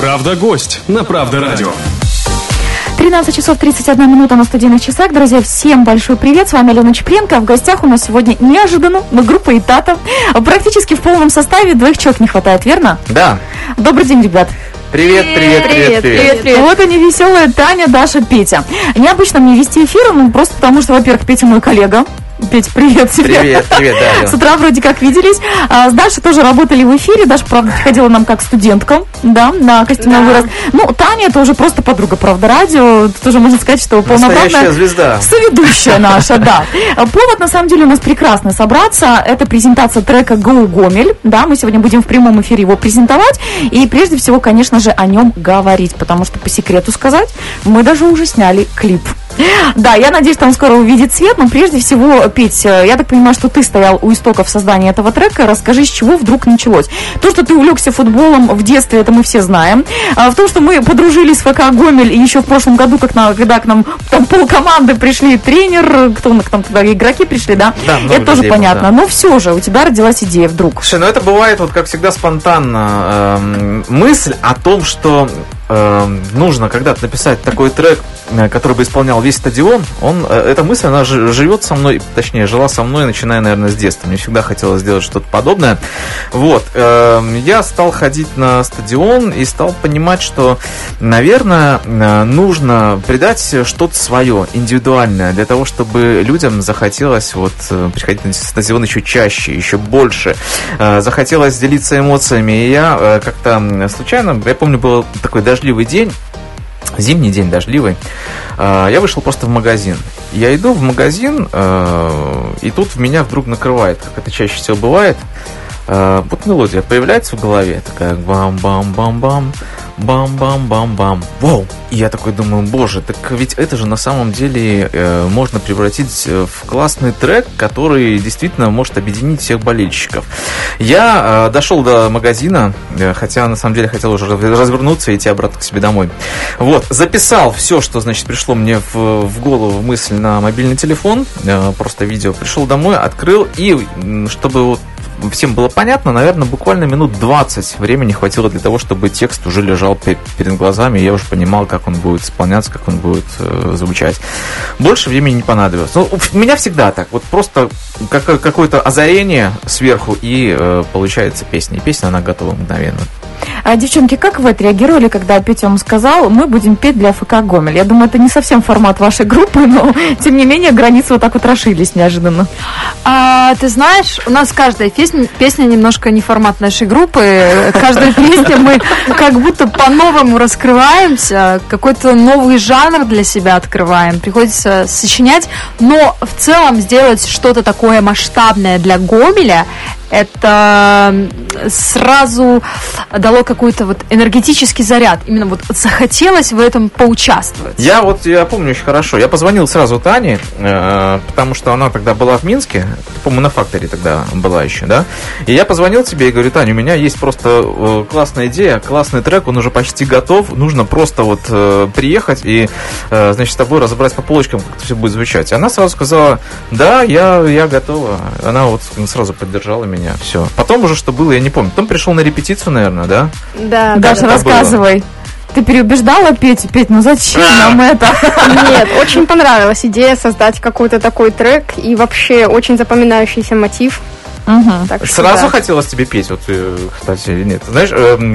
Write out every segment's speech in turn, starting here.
Правда гость на Правда радио. 13 часов 31 минута на студийных часах. Друзья, всем большой привет. С вами Алена Чупренко. В гостях у нас сегодня неожиданно группа Итата. Практически в полном составе, 2 человек не хватает, верно? Да. Добрый день, ребят. Привет. Вот они, веселые Таня, Даша, Петя. Необычно мне вести эфир, просто потому что, во-первых, Петя мой коллега. Петь, привет тебе. Привет, да. С утра вроде как виделись. С Дашей тоже работали в эфире. Даша, правда, приходила нам как студентка, да, на костюмный вырос. Ну, Таня, это уже просто подруга Правда радио. Тут уже можно сказать, что полноправная звезда. Соведущая наша, да. Повод, на самом деле, у нас прекрасный собраться. Это презентация трека «Go Гомель». Да, мы сегодня будем в прямом эфире его презентовать. И прежде всего, конечно же, о нем говорить. Потому что, по секрету сказать, мы даже уже сняли клип. Да, я надеюсь, что он скоро увидит свет, но прежде всего, Петь, я так понимаю, что ты стоял у истоков создания этого трека. Расскажи, с чего вдруг началось? То, что ты увлекся футболом в детстве, это мы все знаем. В том, что мы подружились с ФК «Гомель» и еще в прошлом году, когда к нам там полкоманды пришли, тренер, кто там туда, игроки пришли, да? Да, это тоже понятно. Да. Но все же, у тебя родилась идея вдруг. Слушай, ну это бывает, вот как всегда, спонтанно. Мысль о том, что нужно когда-то написать такой трек, который бы исполнял весь стадион, эта мысль, она живет со мной, точнее, жила со мной, начиная, наверное, с детства. Мне всегда хотелось сделать что-то подобное. Вот. Я стал ходить на стадион и стал понимать, что, наверное, нужно придать что-то свое, индивидуальное, для того, чтобы людям захотелось приходить на стадион еще чаще, еще больше. Захотелось делиться эмоциями. И я как-то случайно, я помню, был такой дождливый день, зимний день дождливый, я вышел просто в магазин. Я иду в магазин, и тут меня вдруг накрывает, как это чаще всего бывает. Вот мелодия появляется в голове, такая бам-бам-бам-бам, бам-бам-бам-бам. Вау! И я такой думаю, боже, так ведь это же на самом деле можно превратить в классный трек, который действительно может объединить всех болельщиков. Я дошел до магазина, хотя на самом деле хотел уже развернуться и идти обратно к себе домой. Вот, записал все, что, значит, пришло мне в голову, в мысль на мобильный телефон, просто видео, пришел домой, открыл, и чтобы всем было понятно, наверное, буквально минут 20 времени хватило для того, чтобы текст уже лежал перед глазами, и я уже понимал, как он будет исполняться, как он будет звучать. Больше времени не понадобилось. Ну, у меня всегда так, вот просто какое-то озарение сверху, и получается песня. И песня, она готова мгновенно. Девчонки, как вы отреагировали, когда Петя вам сказал, мы будем петь для ФК «Гомель»? Я думаю, это не совсем формат вашей группы, но, тем не менее, границы вот так вот расширились неожиданно. Ты знаешь, у нас каждая песня немножко не формат нашей группы. Каждая песня мы как будто по-новому раскрываемся, какой-то новый жанр для себя открываем. Приходится сочинять, но в целом сделать что-то такое масштабное для Гомеля, это сразу дало какой-то вот энергетический заряд. Именно вот захотелось в этом поучаствовать. Я помню очень хорошо. Я позвонил сразу Тане, потому что она тогда была в Минске. По-моему, на Факторе тогда была еще, да? И я позвонил тебе и говорю, Таня, у меня есть просто классная идея, классный трек, он уже почти готов. Нужно просто приехать и, значит, с тобой разобрать по полочкам, как это все будет звучать. И она сразу сказала, да, я готова. Она сразу поддержала меня. Все. Потом уже что было, я не помню. Потом пришел на репетицию, наверное, да? Да. Даша, рассказывай. Ты переубеждала Петю? Петь, ну зачем нам это? Нет, очень понравилась идея создать какой-то такой трек и вообще очень запоминающийся мотив. Угу. Сразу хотелось тебе петь, кстати, или нет? Знаешь,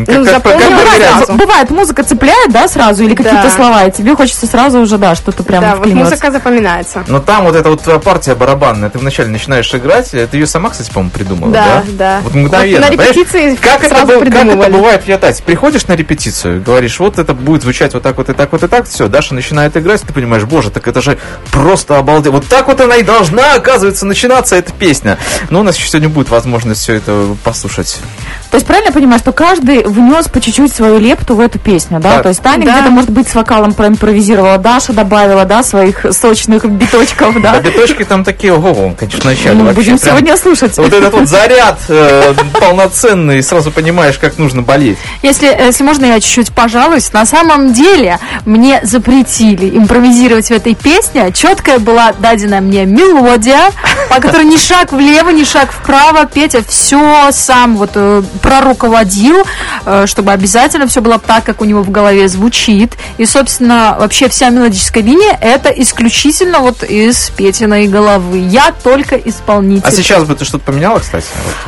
бывает, музыка цепляет, да, сразу, или какие-то слова, и тебе хочется сразу уже, да, что-то прямо вклиниваться. Музыка запоминается. Но там эта партия барабанная, ты вначале начинаешь играть, ты ее сама, кстати, по-моему, придумала, да? Да. Вот мгновенно. На репетиции как это бывает, Ятать? Приходишь на репетицию, говоришь, вот это будет звучать вот так вот и так вот и так, все, Даша начинает играть, ты понимаешь, боже, так это же просто обалдеть. Вот так вот она и должна, оказывается, начинаться эта песня. Но у нас еще сегодня будет возможность все это послушать. То есть правильно я понимаю, что каждый внес по чуть-чуть свою лепту в эту песню, да? То есть Таня где-то, может быть, с вокалом проимпровизировала, Даша добавила, да, своих сочных биточков, да? Да, биточки там такие, ого, конечно, вначале вообще. Будем сегодня слушать. Вот этот заряд полноценный, сразу понимаешь, как нужно болеть. Если можно, я чуть-чуть пожалуюсь. На самом деле, мне запретили импровизировать в этой песне. Четкая была дадена мне мелодия, по которой ни шаг влево, ни шаг вправо право. Петя все сам вот проруководил, чтобы обязательно все было так, как у него в голове звучит. И, собственно, вообще вся мелодическая линия это исключительно вот из Петиной головы. Я только исполнитель. А сейчас бы ты что-то поменяла, кстати?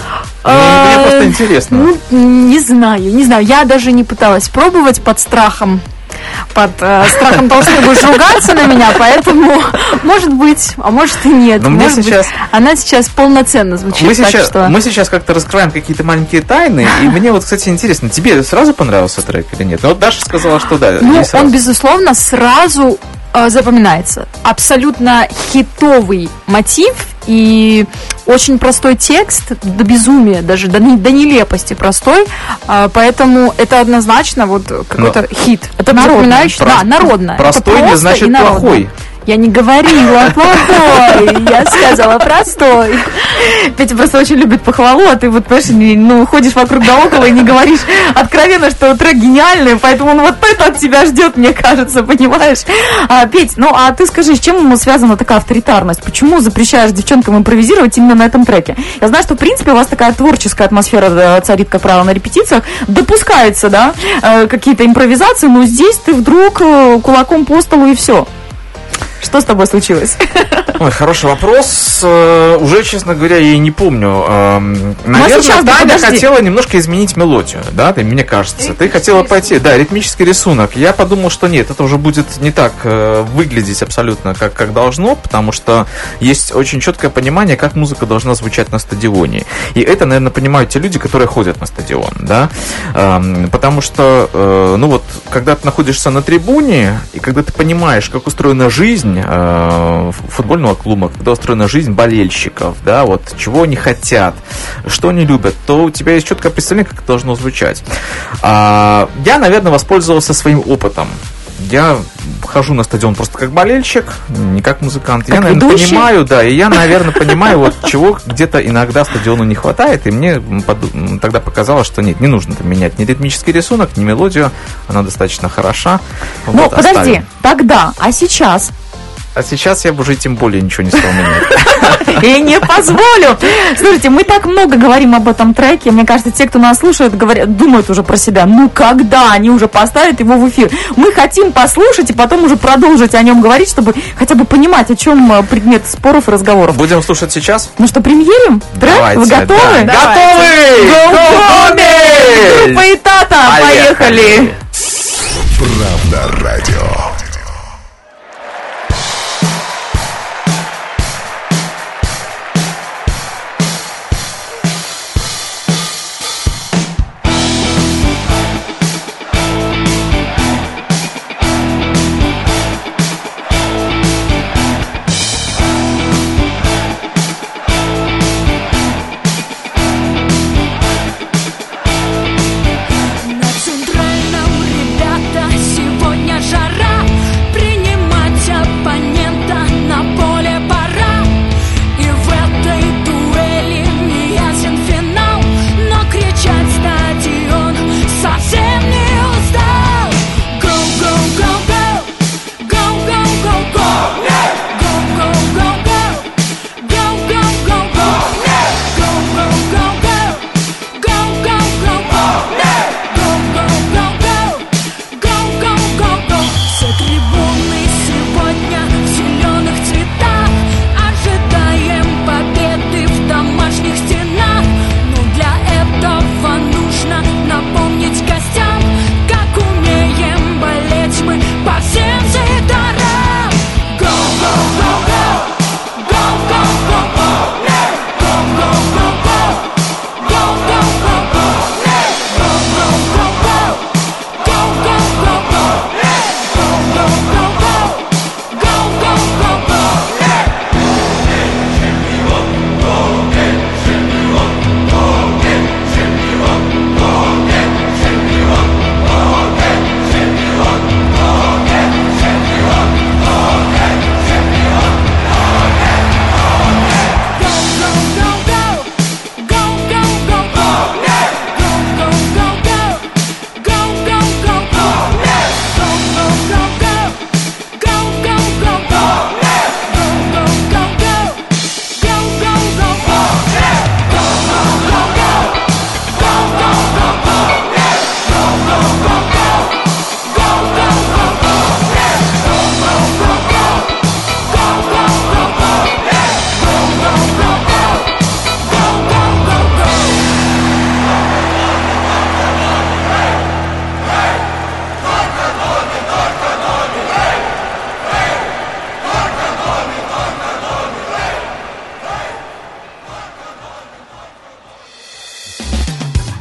Мне просто интересно. Ну, не знаю. Я даже не пыталась пробовать под страхом. Под страхом того, что ты будешь ругаться на меня, поэтому, может быть, а может и нет. Может быть, она сейчас полноценно звучит. Мы сейчас как-то раскрываем какие-то маленькие тайны, и мне вот, кстати, интересно, тебе сразу понравился трек или нет? Ну, вот Даша сказала, что да. Ну, он, безусловно, сразу запоминается. Абсолютно хитовый мотив и очень простой текст, до безумия, даже до нелепости простой, поэтому это однозначно вот какой-то хит. Это народно. Да, народно. Простой не значит плохой. Я не говорила плохой, я сказала простой. Петя просто очень любит похвалу, а ты вот, понимаешь, ходишь вокруг да около и не говоришь откровенно, что трек гениальный, поэтому вот это от тебя ждет, мне кажется, понимаешь? Петь, а ты скажи, с чем связана такая авторитарность? Почему запрещаешь девчонкам импровизировать именно на этом треке? Я знаю, что, в принципе, у вас такая творческая атмосфера царит, как правило, на репетициях. Допускается, да, какие-то импровизации, но здесь ты вдруг кулаком по столу и все. Что с тобой случилось? Ой, хороший вопрос. Уже, честно говоря, я и не помню. Наверное, Таня хотела немножко изменить мелодию, да, мне кажется. Ты хотела пойти, да, ритмический рисунок. Я подумал, что нет, это уже будет не так выглядеть абсолютно, как должно, потому что есть очень четкое понимание, как музыка должна звучать на стадионе. И это, наверное, понимают те люди, которые ходят на стадион, да. Потому что, когда ты находишься на трибуне, и когда ты понимаешь, как устроена жизнь футбольного клуба, когда устроена жизнь болельщиков, да, вот чего они хотят, что они любят, то у тебя есть четкое представление, как это должно звучать. Я, наверное, воспользовался своим опытом. Я хожу на стадион просто как болельщик, не как музыкант. Как я, наверное, ведущий? понимаю, да, и я, наверное, понимаю, вот чего где-то иногда стадиону не хватает, и мне тогда показалось, что нет, не нужно менять ни ритмический рисунок, ни мелодию, она достаточно хороша. Ну, вот, подожди, тогда, а сейчас? А сейчас я бы уже тем более ничего не стал менять. И не позволю. Слушайте, мы так много говорим об этом треке. Мне кажется, те, кто нас слушает, думают уже про себя. Ну, когда они уже поставят его в эфир? Мы хотим послушать и потом уже продолжить о нем говорить, чтобы хотя бы понимать, о чем предмет споров и разговоров. Будем слушать сейчас? Ну что, премьерим? Трек? Давайте, Вы готовы? Да. Готовы! Группа Итата, поехали! Правда радио. На центральном, ребята, сегодня жара.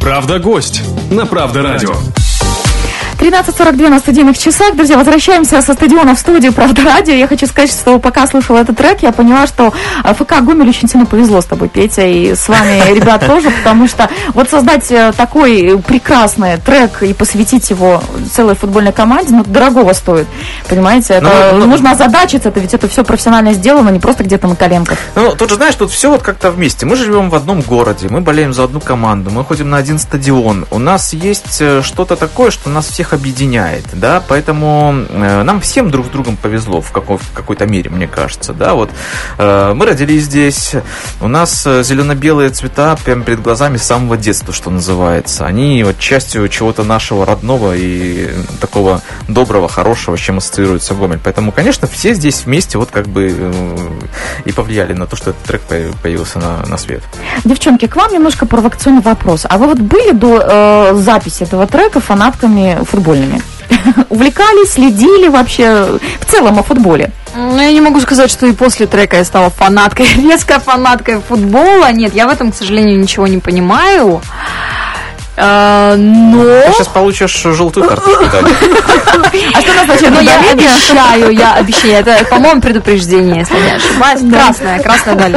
Правда, гость на Правда радио. 13:42 на студийных часах. Друзья, возвращаемся со стадиона в студию «Правда радио». Я хочу сказать, что пока слушала этот трек, я поняла, что ФК «Гомель» очень сильно повезло с тобой, Петя, и с вами, ребят, тоже, потому что вот создать такой прекрасный трек и посвятить его целой футбольной команде, ну, дорогого стоит, понимаете? Это нужно озадачиться, это ведь это все профессионально сделано, не просто где-то на коленках. Ну, тут же, знаешь, тут все вот как-то вместе. Мы живем в одном городе, мы болеем за одну команду, мы ходим на один стадион. У нас есть что-то такое, что нас всех объединяет, да, поэтому нам всем друг с другом повезло в какой-то мере, мне кажется, да, вот мы родились здесь, у нас зелено-белые цвета прямо перед глазами с самого детства, что называется, они вот частью чего-то нашего родного и такого доброго, хорошего, с чем ассоциируется Гомель, поэтому, конечно, все здесь вместе вот как бы и повлияли на то, что этот трек появился на свет. Девчонки, к вам немножко провокационный вопрос, а вы вот были до записи этого трека фанатками футбольными? Увлекались, следили вообще в целом о футболе? Ну, я не могу сказать, что и после трека я стала фанаткой, резко фанаткой футбола. Нет, я в этом, к сожалению, ничего не понимаю. Но... Ты сейчас получишь желтую карточку. А что назначает? Но я обещаю, это, по-моему, предупреждение, если не ошибаюсь. Красная даль.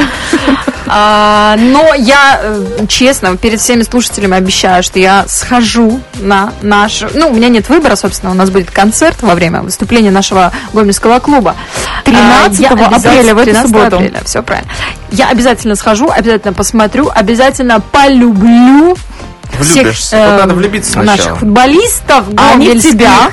Но я, честно, перед всеми слушателями обещаю, что я схожу на наш... Ну, у меня нет выбора, собственно, у нас будет концерт во время выступления нашего гомельского клуба. 13 апреля, в эту субботу. Апреля, все правильно. Я обязательно схожу, обязательно посмотрю, обязательно полюблю влюбишься. Вот надо влюбиться сначала. Наших футболистов, они в тебя.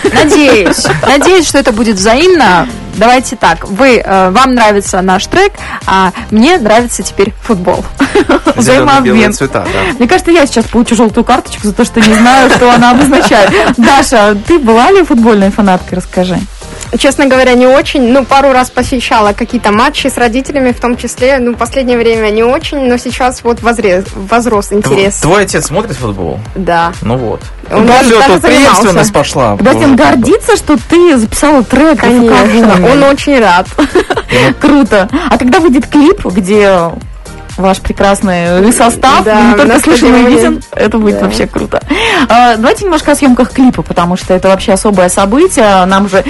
Надеюсь, что это будет взаимно. Давайте так, вам нравится наш трек, а мне нравится теперь футбол. Взаимообмен. Цвета, да. Мне кажется, я сейчас получу желтую карточку за то, что не знаю, что она обозначает. Даша, ты была ли футбольной фанаткой? Расскажи. Честно говоря, не очень. Ну, пару раз посещала какие-то матчи с родителями, в том числе. Ну, в последнее время не очень, но сейчас вот возрос интерес. Твой отец смотрит футбол? Да. Ну вот. Он даже преемственность пошла. Дастин гордится, что ты записала трек. Конечно, он очень рад. Круто. А когда выйдет клип, где ваш прекрасный состав, да, не только слышен и виден, это будет вообще круто. Давайте немножко о съемках клипа, потому что это вообще особое событие. Нам же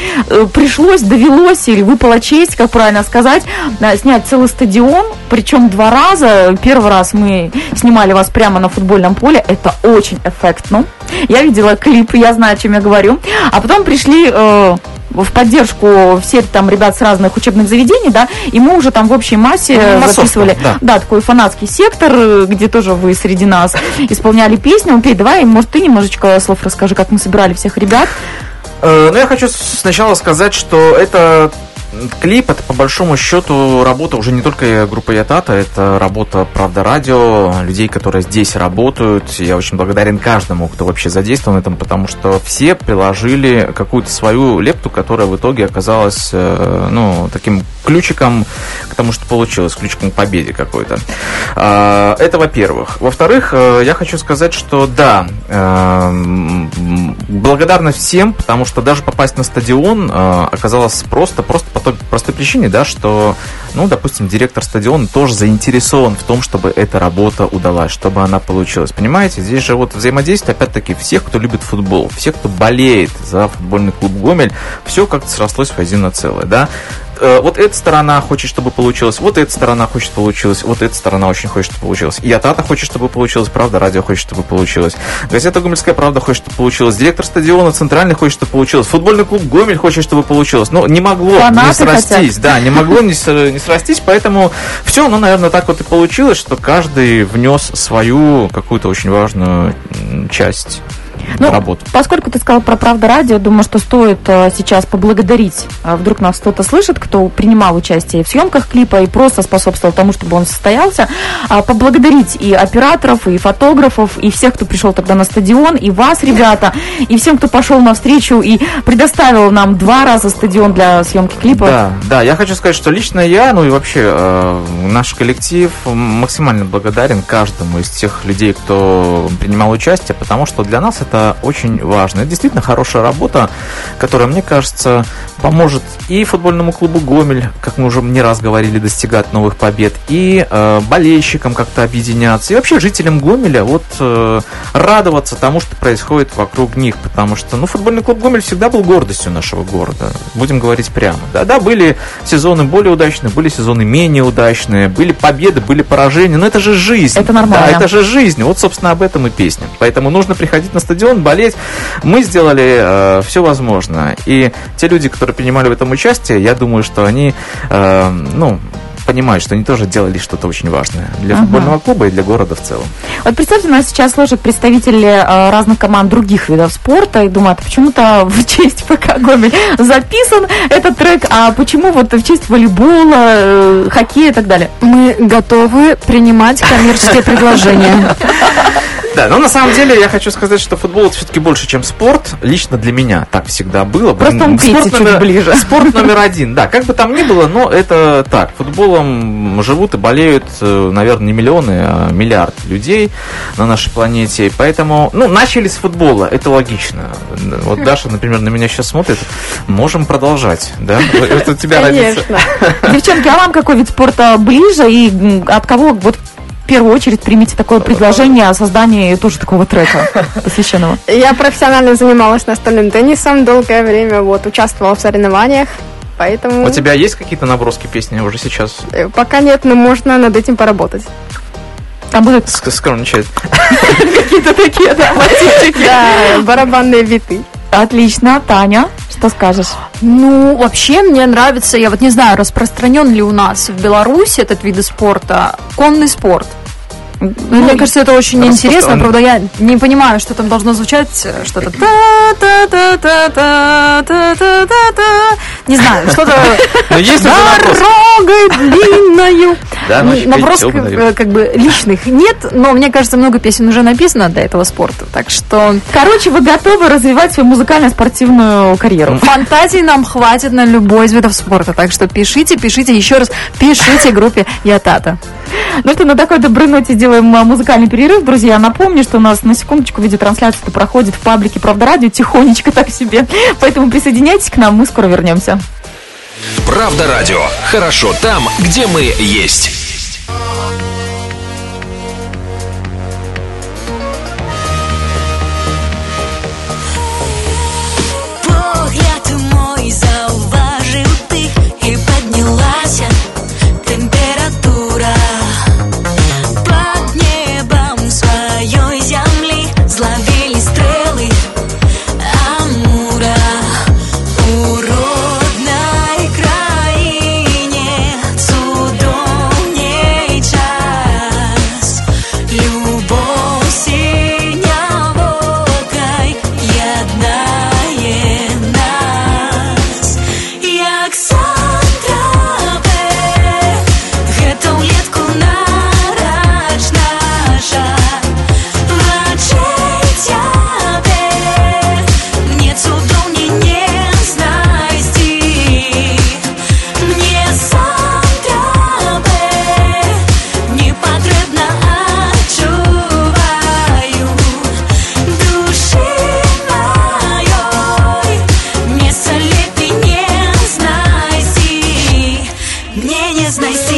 довелось или выпала честь, как правильно сказать, снять целый стадион, причем 2 раза. Первый раз мы снимали вас прямо на футбольном поле, это очень эффектно. Я видела клип, я знаю, о чем я говорю. А потом пришли в поддержку все там ребят с разных учебных заведений, да, и мы уже там в общей массе записывали, да, такой фанатский сектор, где тоже вы среди нас исполняли песню. Петь, давай, может, ты немножечко слов расскажи, как мы собирали всех ребят. Ну, я хочу сначала сказать, что это клип, это по большому счету работа уже не только группы Ятата, это работа Правда радио, людей, которые здесь работают. Я очень благодарен каждому, кто вообще задействован в этом, потому что все приложили какую-то свою лепту, которая в итоге оказалась, ну, таким ключиком к тому, что получилось, ключиком к победе какой-то. Это во-первых. Во-вторых, я хочу сказать, что да, благодарна всем, потому что даже попасть на стадион оказалось просто по той простой причине, да, что, ну, допустим, директор стадиона тоже заинтересован в том, чтобы эта работа удалась, чтобы она получилась. Понимаете, здесь же вот взаимодействие, опять-таки, всех, кто любит футбол, всех, кто болеет за футбольный клуб «Гомель», все как-то срослось в единое целое, да. Вот эта сторона хочет, чтобы получилось, вот эта сторона хочет, чтобы получилось, вот эта сторона очень хочет, чтобы получилось. Ятата хочет, чтобы получилось, Правда радио хочет, чтобы получилось. Газета «Гомельская правда» хочет, чтобы получилось. Директор стадиона центральный хочет, чтобы получилось. Футбольный клуб «Гомель» хочет, чтобы получилось. Но не могло не срастись, да, не могло не срастись, поэтому все, ну, наверное, так вот и получилось, что каждый внес свою какую-то очень важную часть. Ну, работу. Поскольку ты сказал про Правда радио, думаю, что стоит сейчас поблагодарить, вдруг нас кто-то слышит, кто принимал участие в съемках клипа и просто способствовал тому, чтобы он состоялся, поблагодарить и операторов, и фотографов, и всех, кто пришел тогда на стадион, и вас, ребята, и всем, кто пошел навстречу и предоставил нам 2 раза стадион для съемки клипа. Да, я хочу сказать, что лично я, ну и вообще наш коллектив максимально благодарен каждому из тех людей, кто принимал участие, потому что для нас это это очень важно. Это действительно хорошая работа, которая, мне кажется, поможет и футбольному клубу «Гомель», как мы уже не раз говорили, достигать новых побед, и болельщикам как-то объединяться, и вообще жителям Гомеля радоваться тому, что происходит вокруг них, потому что футбольный клуб «Гомель» всегда был гордостью нашего города, будем говорить прямо. Да, были сезоны более удачные, были сезоны менее удачные, были победы, были поражения, но это же жизнь. Это нормально. Да, это же жизнь. Вот, собственно, об этом и песня. Поэтому нужно приходить на стадион, болеть. Мы сделали все возможное. И те люди, которые принимали в этом участие, я думаю, что они, понимают, что они тоже делали что-то очень важное для футбольного клуба и для города в целом. Вот представьте, у нас сейчас слушают представители разных команд других видов спорта и думают, почему-то в честь ФК «Гомель» записан этот трек, а почему в честь волейбола, хоккея и так далее? Мы готовы принимать коммерческие предложения. Да, но на самом деле я хочу сказать, что футбол это все-таки больше, чем спорт. Лично для меня так всегда было. Просто он Пете чуть ближе. Спорт номер один, да. Как бы там ни было, но это так. Футболом живут и болеют, наверное, не миллионы, а миллиард людей на нашей планете. Поэтому, начали с футбола, это логично. Вот Даша, например, на меня сейчас смотрит. Можем продолжать, да? Это у тебя родится. Девчонки, а вам какой вид спорта ближе и от кого в первую очередь примите такое предложение о создании тоже такого трека посвященного? Я профессионально занималась настольным теннисом, долгое время участвовала в соревнованиях, поэтому... У тебя есть какие-то наброски песни уже сейчас? Пока нет, но можно над этим поработать. Там будут скромничать. Какие-то такие, да, мотивчики. Да, барабанные биты. Отлично. Таня, что скажешь? Вообще мне нравится, я не знаю, распространен ли у нас в Беларуси этот вид спорта, конный спорт. Мне кажется, это очень интересно. Правда, я не понимаю, что там должно звучать. Что-то не знаю, что-то дорогой длинною. Набросков личных нет, но мне кажется, много песен уже написано для этого спорта. Так что... Короче, вы готовы развивать свою музыкально-спортивную карьеру? Фантазии нам хватит на любой из видов спорта. Так что пишите еще раз, пишите группе «Я-Тата». Ну что, на такой доброй ноте делаем музыкальный перерыв. Друзья, напомню, что у нас на секундочку видеотрансляция проходит в паблике «Правда Радио», тихонечко так себе. Поэтому присоединяйтесь к нам, мы скоро вернемся. Правда Радио. Хорошо там, где мы есть. Погляд мой зауважил ты, и поднялась температура. Под небом своей земли зловили стрелы Амура. Уродной краине судом не час. Любовь синявокой єднає нас. Як Сантропе, гэта ўлетку нарач наша. Вачэй цябе мне цудоўней не знайсці. Мне Сантропе не патрэбна, адчуваю душы маёй. Месца лепей не знайсці, мне не знайсці.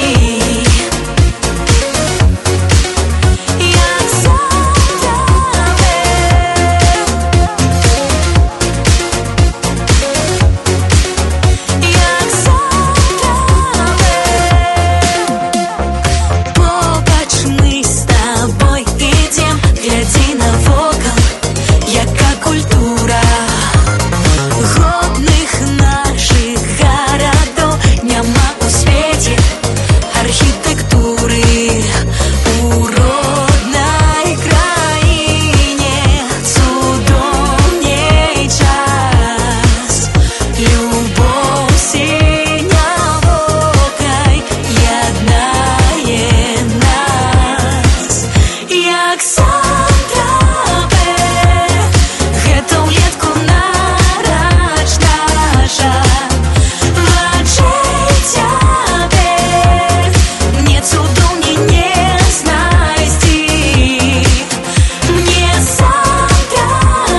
Як Сантропе, як Сантропе. Побач мы з табой ідзем, глядзі навокал, яка культура. Годных наших гарадоў няма ў свеце архітэктуры. Уроднай краіне цудоўней час. Любовь синявокай єднає нас. Як Сантропе, гэта ўлетку нарач наша. Вачэй цябе мне цудоўней не знайсці. Мне Сантропе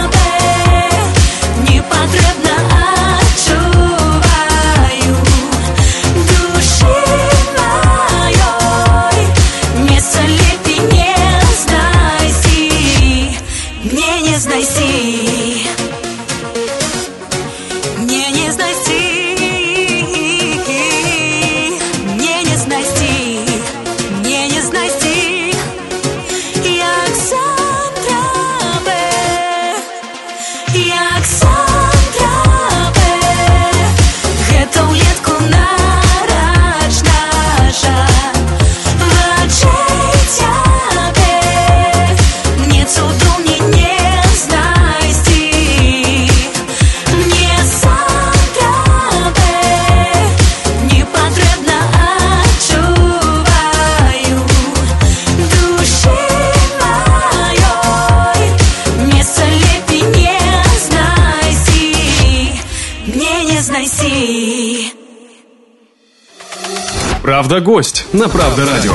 Правда гость на Правда радио.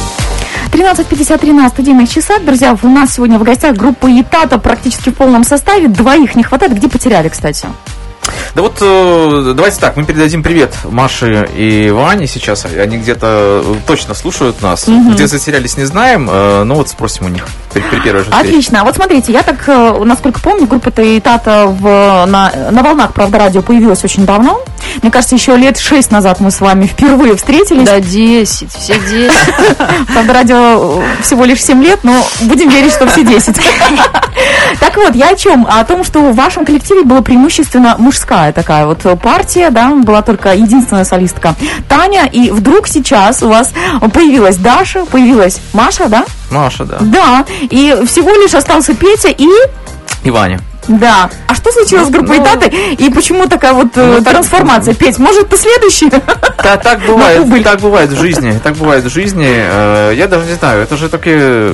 13:53 на студийных часах. Друзья, у нас сегодня в гостях группа Ятата практически в полном составе. Двоих не хватает. Где потеряли, кстати? Да вот, давайте так, мы передадим привет Маше и Ване сейчас. Они где-то точно слушают нас. Где затерялись, не знаем, но вот спросим у них при первой же встрече. Отлично. А вот смотрите, я так, насколько помню, группа Ятата на волнах Правда радио появилась очень давно. Мне кажется, еще лет 6 назад мы с вами впервые встретились. Да, 10, все 10. Правда, радио всего лишь 7 лет, но будем верить, что все 10. Так вот, я о чем? О том, что в вашем коллективе была преимущественно мужская такая вот партия, да, была только единственная солистка Таня, и вдруг сейчас у вас появилась Даша, появилась Маша, да? Маша, да. Да, и всего лишь остался Петя и Ваня. Да. А что случилось с группой Ятата? И почему такая вот трансформация? Петь, может, ты следующий? Да, так бывает в жизни. Так бывает в жизни. Я даже не знаю, это же такие,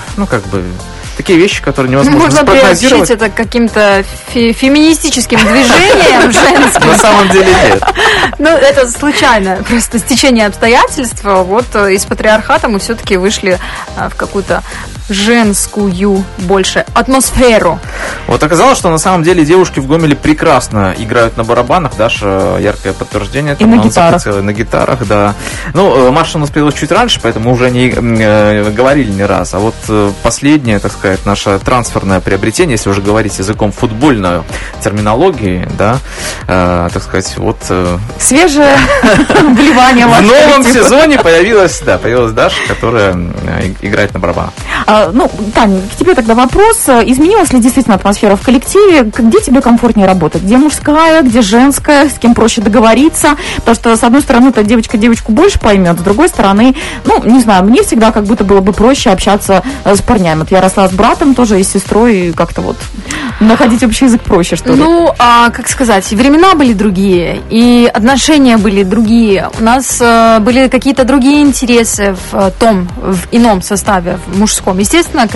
такие вещи, которые невозможно спрогнозировать. Можно приобщить это к каким-то феминистическим движениям женским. На самом деле нет. Ну, это случайно, просто стечение обстоятельств. Вот из патриархата мы все-таки вышли в какую-то женскую больше атмосферу. Вот оказалось, что на самом деле девушки в Гомеле прекрасно играют на барабанах. Даша яркое подтверждение. И на гитарах. На гитарах, да. Ну, Маша у нас появилась чуть раньше, поэтому уже не говорили не раз. А вот последнее, так сказать, наше трансферное приобретение, если уже говорить языком футбольной терминологии, да, так сказать, вот... Свежее вливание в В новом сезоне появилась Даша, которая играет на барабанах. Таня, к тебе тогда вопрос. Изменилась ли действительно атмосфера в коллективе? Где тебе комфортнее работать? Где мужская, где женская? С кем проще договориться? Потому что, с одной стороны, эта девочка девочку больше поймет, с другой стороны, не знаю, мне всегда как будто было бы проще общаться с парнями. Вот я росла с братом тоже и с сестрой, и как-то вот находить общий язык проще, что ли. Как сказать, времена были другие, и отношения были другие. У нас были какие-то другие интересы в ином составе, в мужском. Естественно,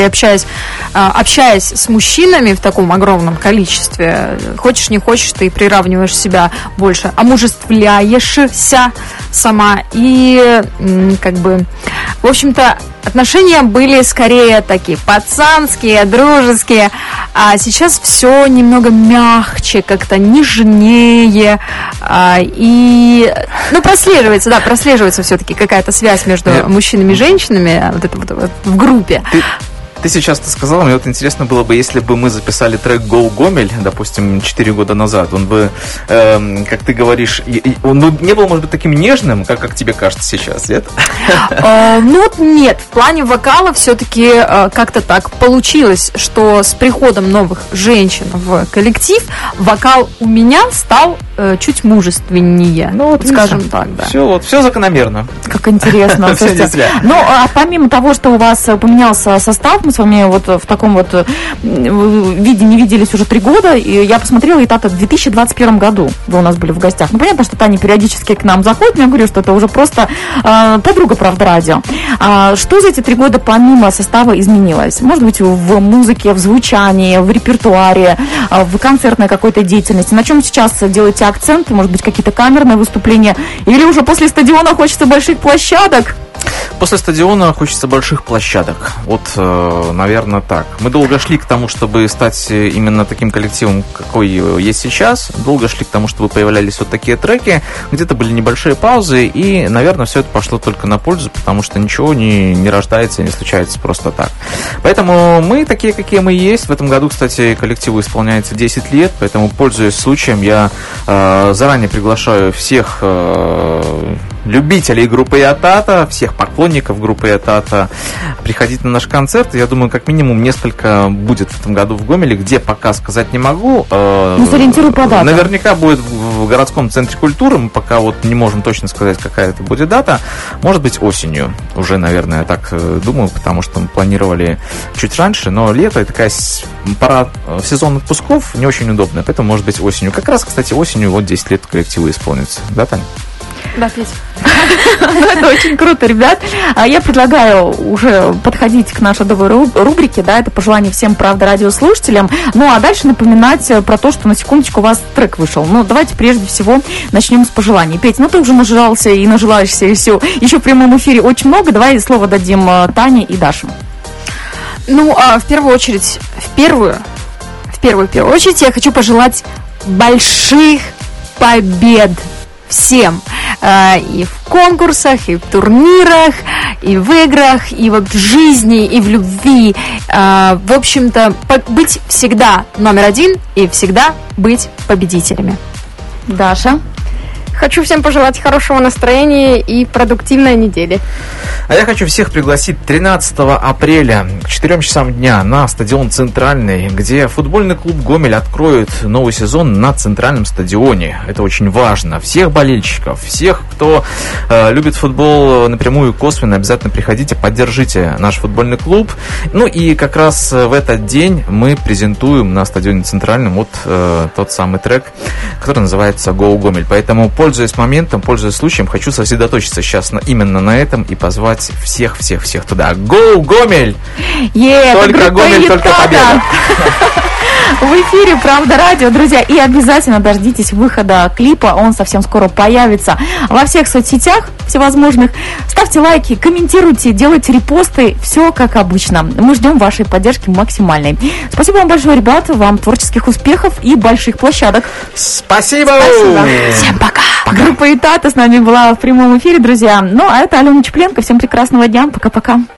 общаясь с мужчинами в таком огромном количестве, хочешь не хочешь, ты приравниваешь себя больше, омужествляешься сама. И в общем-то, отношения были скорее такие пацанские, дружеские, а сейчас все немного мягче, как-то нежнее, и прослеживается все-таки какая-то связь между мужчинами и женщинами, вот это вот в группе. Ты сейчас сказала, мне вот интересно было бы, если бы мы записали трек «Go Гомель», допустим, 4 года назад, он бы, как ты говоришь, он не был, может быть, таким нежным, как тебе кажется сейчас, нет? Нет, в плане вокала все-таки как-то так получилось, что с приходом новых женщин в коллектив вокал у меня стал чуть мужественнее, скажем так, да. Все закономерно. Как интересно. Все не зря. А помимо того, что у вас поменялся состав, мы с вами вот в таком вот виде не виделись уже 3 года, и я посмотрела Ятата в 2021 году, вы у нас были в гостях. Понятно, что Таня периодически к нам заходит, но я говорю, что это уже просто подруга Правда радио. Что за эти 3 года помимо состава изменилось? Может быть, в музыке, в звучании, в репертуаре, в концертной какой-то деятельности? На чем сейчас делаете акцент? Может быть, какие-то камерные выступления? Или уже после стадиона хочется больших площадок? После стадиона хочется больших площадок. Вот, наверное, так. Мы долго шли к тому, чтобы стать именно таким коллективом, какой есть сейчас. Долго шли к тому, чтобы появлялись вот такие треки. Где-то были небольшие паузы. И, наверное, все это пошло только на пользу, потому что ничего не рождается и не случается просто так. Поэтому мы такие, какие мы есть. В этом году, кстати, коллективу исполняется 10 лет. Поэтому, пользуясь случаем, я заранее приглашаю всех любителей группы Ятата, всех поклонников группы Ятата приходить на наш концерт. Я думаю, как минимум несколько будет в этом году в Гомеле, где пока сказать не могу. Сориентируй по датам. Наверняка будет в городском центре культуры. Мы пока вот не можем точно сказать, какая это будет дата. Может быть, осенью. Уже, наверное, я так думаю, потому что мы планировали чуть раньше, но лето и такая пора, сезон отпусков не очень удобная, поэтому может быть осенью. Как раз, кстати, осенью вот 10 лет коллективу исполнится. Да, Таня? Да, Петя. Это очень круто, ребят. Я предлагаю уже подходить к нашей новой рубрике, да, это пожелание всем «Правда» радиослушателям. Ну, а дальше напоминать про то, что на секундочку у вас трек вышел. Ну, давайте прежде всего начнем с пожеланий. Петь, ну ты уже нажрался и нажелаешься, и все. Еще в прямом эфире очень много. Давай слово дадим Тане и Даше. Ну, в первую очередь я хочу пожелать больших побед всем. И в конкурсах, и в турнирах, и в играх, и вот в жизни, и в любви. В общем-то, быть всегда номер один и всегда быть победителями. Даша? Хочу всем пожелать хорошего настроения и продуктивной недели. А я хочу всех пригласить 13 апреля к 4 часам дня на стадион «Центральный», где футбольный клуб «Гомель» откроет новый сезон на центральном стадионе. Это очень важно. Всех болельщиков, всех, кто любит футбол напрямую и косвенно, обязательно приходите, поддержите наш футбольный клуб. Ну и как раз в этот день мы презентуем на стадионе «Центральном» вот тот самый трек, который называется «Go Гомель». Поэтому, пользуясь моментом, пользуясь случаем, хочу сосредоточиться сейчас именно на этом и позвать всех туда. Go, Гомель! Только Гомель, только победа! В эфире «Правда» радио, друзья, и обязательно дождитесь выхода клипа, он совсем скоро появится во всех соцсетях всевозможных. Ставьте лайки, комментируйте, делайте репосты, все как обычно. Мы ждем вашей поддержки максимальной. Спасибо вам большое, ребята, вам творческих успехов и больших площадок. Спасибо! Всем пока! Группа «Итата» с нами была в прямом эфире, друзья. Ну, а это Алена Чупленко. Всем прекрасного дня. Пока-пока.